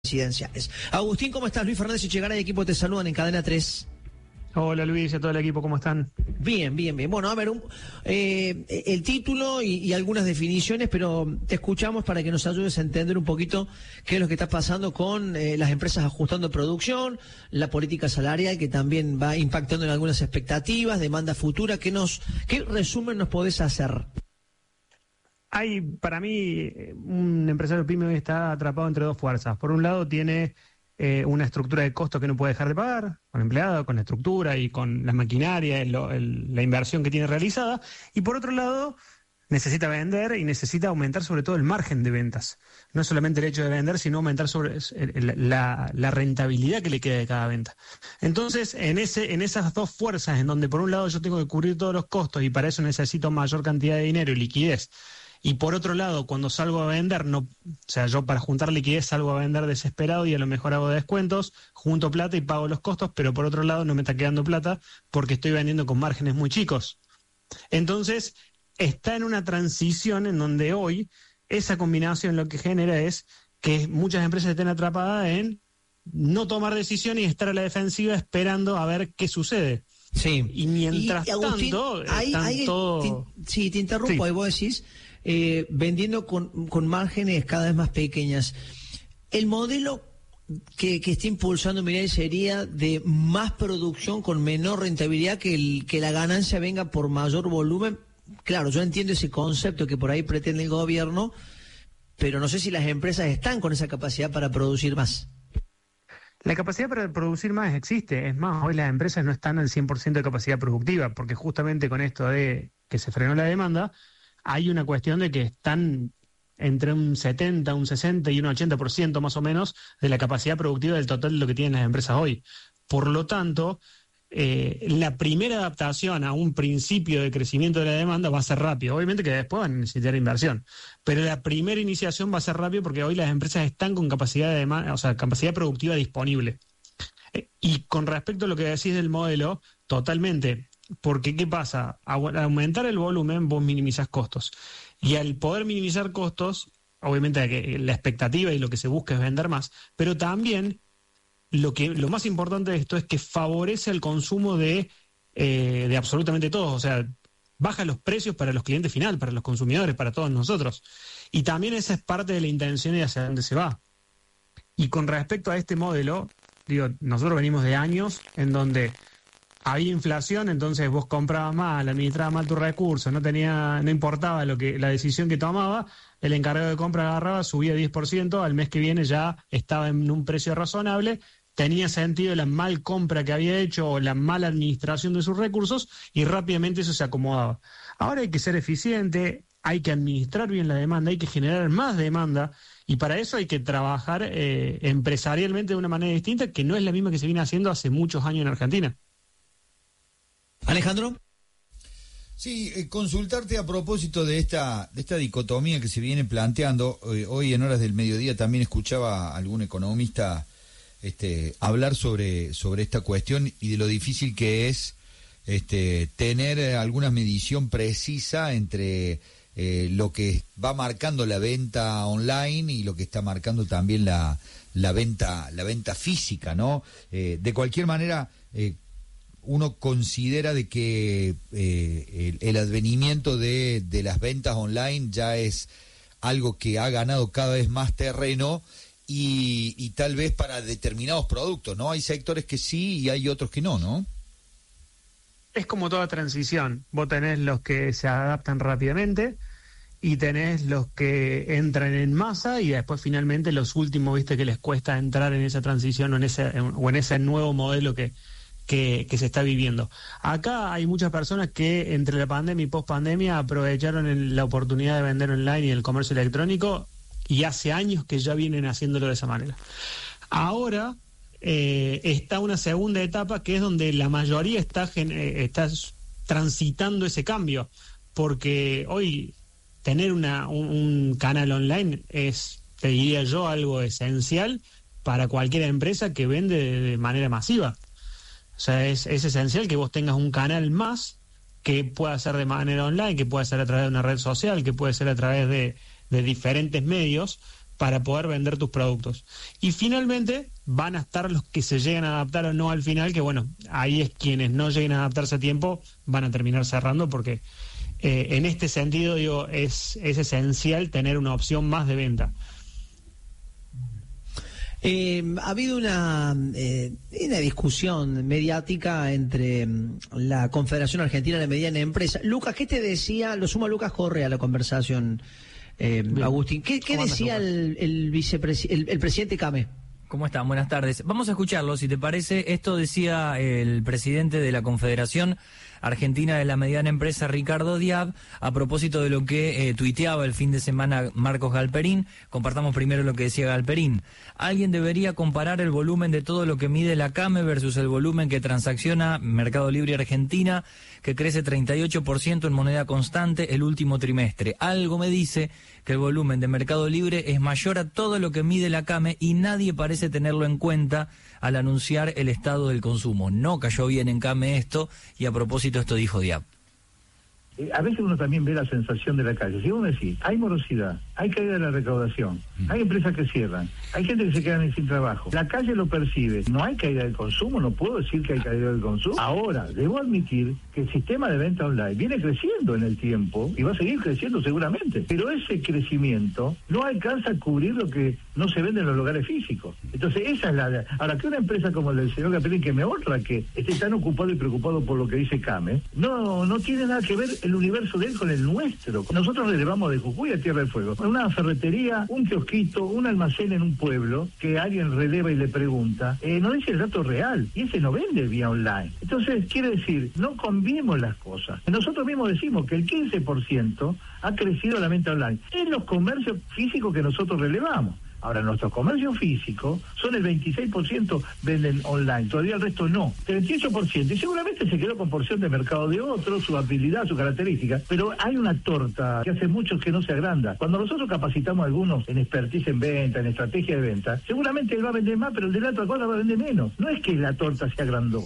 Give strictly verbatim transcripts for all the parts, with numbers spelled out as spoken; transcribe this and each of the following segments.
presidenciales. Agustín, ¿cómo estás? Luis Fernández y Echegaray, equipo te saludan en Cadena tres. Hola Luis y a todo el equipo, ¿cómo están? Bien, bien, bien. Bueno, a ver, un, eh, el título y, y algunas definiciones, pero te escuchamos para que nos ayudes a entender un poquito qué es lo que está pasando con eh, las empresas ajustando producción, la política salarial que también va impactando en algunas expectativas, demanda futura. ¿Qué, nos, qué resumen nos podés hacer? Hay, para mí, un empresario pyme hoy está atrapado entre dos fuerzas. Por un lado tiene eh, una estructura de costos que no puede dejar de pagar, con empleados, con la estructura y con la maquinaria, el, el, la inversión que tiene realizada. Y por otro lado, necesita vender y necesita aumentar sobre todo el margen de ventas. No solamente el hecho de vender, sino aumentar sobre la, la rentabilidad que le queda de cada venta. Entonces, en ese, en esas dos fuerzas, en donde por un lado yo tengo que cubrir todos los costos y para eso necesito mayor cantidad de dinero y liquidez, y por otro lado, cuando salgo a vender, no, o sea, yo para juntar liquidez salgo a vender desesperado y a lo mejor hago descuentos, junto plata y pago los costos, pero por otro lado no me está quedando plata porque estoy vendiendo con márgenes muy chicos. Entonces, está en una transición en donde hoy esa combinación lo que genera es que muchas empresas estén atrapadas en no tomar decisiones y estar a la defensiva esperando a ver qué sucede. Sí. Y mientras y, Agustín, tanto, hay, están hay, todo... Te, sí, te interrumpo, ahí sí. Vos decís, eh, vendiendo con, con márgenes cada vez más pequeñas. El modelo que, que está impulsando Milei sería de más producción con menor rentabilidad, que, el, que la ganancia venga por mayor volumen. Claro, yo entiendo ese concepto que por ahí pretende el gobierno, pero no sé si las empresas están con esa capacidad para producir más. La capacidad para producir más existe. Es más, hoy las empresas no están al cien por ciento de capacidad productiva, porque justamente con esto de que se frenó la demanda, hay una cuestión de que están entre un setenta, un sesenta y un ochenta por ciento más o menos de la capacidad productiva del total de lo que tienen las empresas hoy. Por lo tanto, eh, la primera adaptación a un principio de crecimiento de la demanda va a ser rápido. Obviamente que después van a necesitar inversión, pero la primera iniciación va a ser rápido porque hoy las empresas están con capacidad de demanda, o sea, capacidad productiva disponible. Eh, y con respecto a lo que decís del modelo, totalmente. Porque, ¿qué pasa? Al aumentar el volumen, vos minimizás costos. Y al poder minimizar costos, obviamente la expectativa y lo que se busca es vender más, pero también lo que lo más importante de esto es que favorece el consumo de, eh, de absolutamente todos. O sea, baja los precios para los clientes final, para los consumidores, para todos nosotros. Y también esa es parte de la intención y hacia dónde se va. Y con respecto a este modelo, digo, nosotros venimos de años en donde había inflación, entonces vos comprabas mal, administrabas mal tus recursos, no tenía, no importaba lo que la decisión que tomaba, el encargado de compra agarraba, subía diez por ciento, al mes que viene ya estaba en un precio razonable, tenía sentido la mal compra que había hecho o la mala administración de sus recursos y rápidamente eso se acomodaba. Ahora hay que ser eficiente, hay que administrar bien la demanda, hay que generar más demanda y para eso hay que trabajar eh, empresarialmente de una manera distinta que no es la misma que se viene haciendo hace muchos años en Argentina. Alejandro. Sí, eh, consultarte a propósito de esta de esta dicotomía que se viene planteando. Eh, hoy en horas del mediodía también escuchaba a algún economista este, hablar sobre, sobre esta cuestión y de lo difícil que es este, tener alguna medición precisa entre eh, lo que va marcando la venta online y lo que está marcando también la, la venta la venta física, ¿no? Eh, de cualquier manera, eh, uno considera de que eh, el, el advenimiento de, de las ventas online ya es algo que ha ganado cada vez más terreno y, y tal vez para determinados productos, ¿no? Hay sectores que sí y hay otros que no, ¿no? Es como toda transición. Vos tenés los que se adaptan rápidamente y tenés los que entran en masa y después finalmente los últimos, viste, que les cuesta entrar en esa transición o en ese, o en ese nuevo modelo que... Que, que se está viviendo. Acá hay muchas personas que entre la pandemia y post-pandemia aprovecharon el, la oportunidad de vender online y el comercio electrónico y hace años que ya vienen haciéndolo de esa manera. Ahora eh, está una segunda etapa que es donde la mayoría está, eh, está transitando ese cambio, porque hoy tener una, un, un canal online es, te diría yo, algo esencial para cualquier empresa que vende de, de manera masiva. O sea, es, es esencial que vos tengas un canal más que pueda ser de manera online, que pueda ser a través de una red social, que puede ser a través de, de diferentes medios, para poder vender tus productos. Y finalmente van a estar los que se lleguen a adaptar o no al final, que bueno, ahí es quienes no lleguen a adaptarse a tiempo van a terminar cerrando, porque eh, en este sentido digo es, es esencial tener una opción más de venta. Eh, ha habido una, eh, una discusión mediática entre um, la Confederación Argentina de Mediana Empresa. Lucas, ¿qué te decía? Lo suma Lucas Correa a la conversación, eh, Agustín. ¿Qué, qué decía el, el, vicepresi- el, el presidente Came? ¿Cómo están? Buenas tardes. Vamos a escucharlo, si te parece. Esto decía el presidente de la Confederación Argentina de la Mediana Empresa, Ricardo Diab, a propósito de lo que eh, tuiteaba el fin de semana Marcos Galperín. Compartamos primero lo que decía Galperín. Alguien debería comparar el volumen de todo lo que mide la CAME versus el volumen que transacciona Mercado Libre Argentina, que crece treinta y ocho por ciento en moneda constante el último trimestre. Algo me dice que el volumen de Mercado Libre es mayor a todo lo que mide la CAME y nadie parece tenerlo en cuenta al anunciar el estado del consumo. No cayó bien en CAME esto, y a propósito esto dijo Diab. A veces uno también ve la sensación de la calle. Si uno decís, hay morosidad, hay caída de la recaudación, hay empresas que cierran, hay gente que se queda sin trabajo, la calle lo percibe, no hay caída del consumo, no puedo decir que hay caída del consumo. Ahora, debo admitir que el sistema de venta online viene creciendo en el tiempo y va a seguir creciendo seguramente, pero ese crecimiento no alcanza a cubrir lo que no se vende en los lugares físicos. Entonces, esa es la... Ahora, que una empresa como la del señor Galperín, que me honra que esté tan ocupado y preocupado por lo que dice Came, no, no tiene nada que ver el universo de él con el nuestro. Nosotros le llevamos de Jujuy a Tierra del Fuego una ferretería, un kiosquito, un almacén en un pueblo que alguien releva y le pregunta, eh, no dice el dato real, y ese no vende vía online. Entonces, quiere decir, no combinemos las cosas. Nosotros mismos decimos que el quince por ciento ha crecido la venta online en los comercios físicos que nosotros relevamos. Ahora, nuestros comercios físicos son el veintiséis por ciento venden online, todavía el resto no, treinta y ocho por ciento, y seguramente se quedó con porción de mercado de otros, su habilidad, su característica, pero hay una torta que hace mucho que no se agranda. Cuando nosotros capacitamos a algunos en expertise en venta, en estrategia de venta, seguramente él va a vender más, pero el de la otra cosa va a vender menos. No es que la torta se agrandó.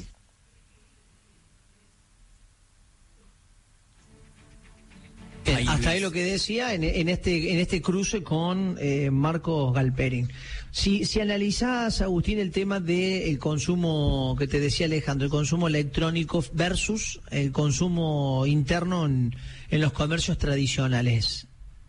Bien, hasta ahí lo que decía en, en este en este cruce con eh, Marcos Galperín. Si si analizás, Agustín, el tema del consumo que te decía Alejandro, el consumo electrónico versus el consumo interno en, en los comercios tradicionales.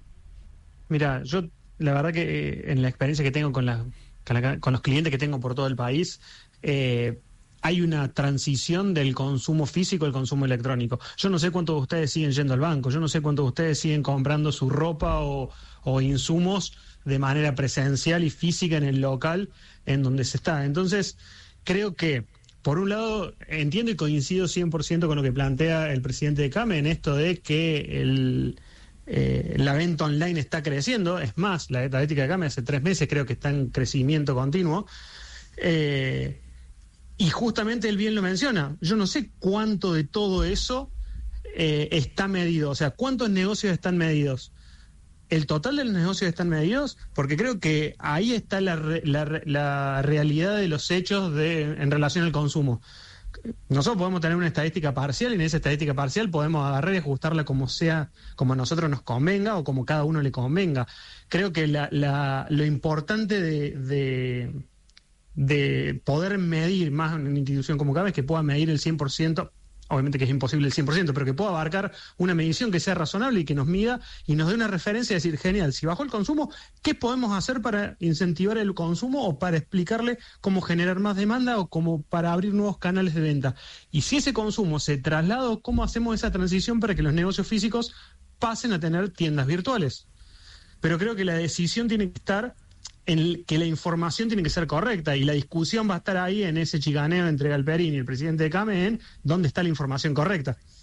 Mira, yo la verdad que eh, en la experiencia que tengo con, la, con, la, con los clientes que tengo por todo el país, eh, hay una transición del consumo físico al consumo electrónico. Yo no sé cuántos de ustedes siguen yendo al banco, yo no sé cuántos de ustedes siguen comprando su ropa o, o insumos de manera presencial y física en el local en donde se está. Entonces, creo que, por un lado, entiendo y coincido cien por ciento con lo que plantea el presidente de Came en esto de que el, eh, la venta online está creciendo. Es más, la estadística de Came hace tres meses creo que está en crecimiento continuo. Eh... Y justamente él bien lo menciona. Yo no sé cuánto de todo eso eh, está medido. O sea, ¿cuántos negocios están medidos? ¿El total de los negocios están medidos? Porque creo que ahí está la, re, la, la realidad de los hechos de, en relación al consumo. Nosotros podemos tener una estadística parcial y en esa estadística parcial podemos agarrar y ajustarla como sea, como a nosotros nos convenga o como cada uno le convenga. Creo que la, la, lo importante de... de de poder medir más en una institución como Came es que pueda medir el cien por ciento, obviamente que es imposible el cien por ciento, pero que pueda abarcar una medición que sea razonable y que nos mida y nos dé una referencia, decir, genial, si bajó el consumo, ¿qué podemos hacer para incentivar el consumo o para explicarle cómo generar más demanda o cómo para abrir nuevos canales de venta? Y si ese consumo se traslada, ¿cómo hacemos esa transición para que los negocios físicos pasen a tener tiendas virtuales? Pero creo que la decisión tiene que estar en el, que la información tiene que ser correcta y la discusión va a estar ahí en ese chicaneo entre Galperín y el presidente de Came en dónde está la información correcta.